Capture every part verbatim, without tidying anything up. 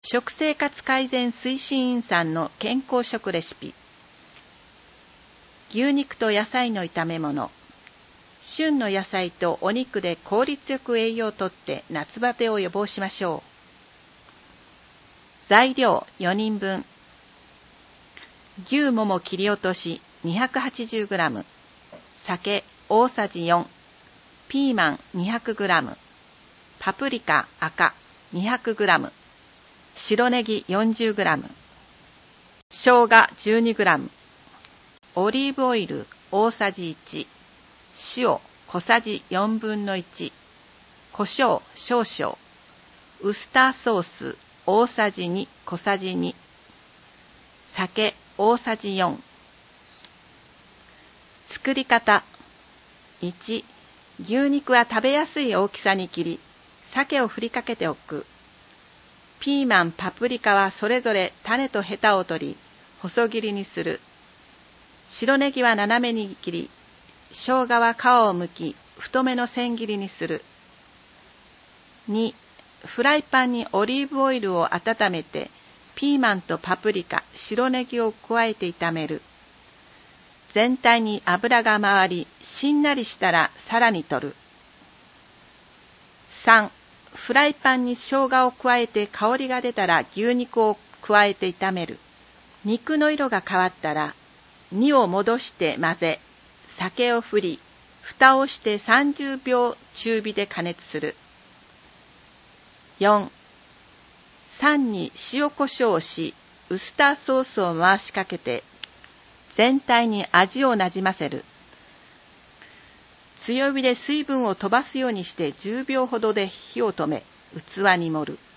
食生活改善推進員さんの健康食レシピ。牛肉と野菜の炒め物。旬の野菜とお肉で効率よく栄養をとって夏バテを予防しましょう。材料よにんぶん。牛もも切り落とし にひゃくはちじゅうグラム、酒大さじよん、ピーマン にひゃくグラム、パプリカ赤 にひゃくグラム、白ネギ よんじゅうグラム、生姜 じゅうにグラム、オリーブオイル大さじいち、塩小さじよんぶんのいち、胡椒少々、ウスターソース大さじに小さじに、酒大さじよん。作り方。いち、牛肉は食べやすい大きさに切り、鮭を振りかけておく。ピーマン、パプリカはそれぞれ種とヘタを取り、細切りにする。白ネギは斜めに切り、生姜は皮を剥き、太めの千切りにする。に、フライパンにオリーブオイルを温めて、ピーマンとパプリカ、白ネギを加えて炒める。全体に油が回り、しんなりしたらさらに取る。さん、フライパンに生姜を加えて香りが出たら牛肉を加えて炒める。肉の色が変わったら、煮を戻して混ぜ、酒を振り、蓋をしてさんじゅうびょう中火で加熱する。よん、さんに塩コショウをし、ウスターソースを回しかけて、全体に味をなじませる。強火で水分を飛ばすようにしてじゅうびょうほどで火を止め、器に盛る。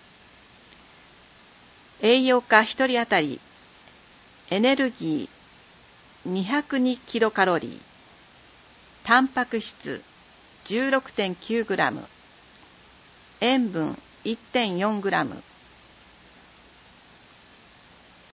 栄養価ひとり当たり、エネルギー にひゃくにキロカロリー、タンパク質 じゅうろくてんきゅうグラム、塩分 いってんよんグラム、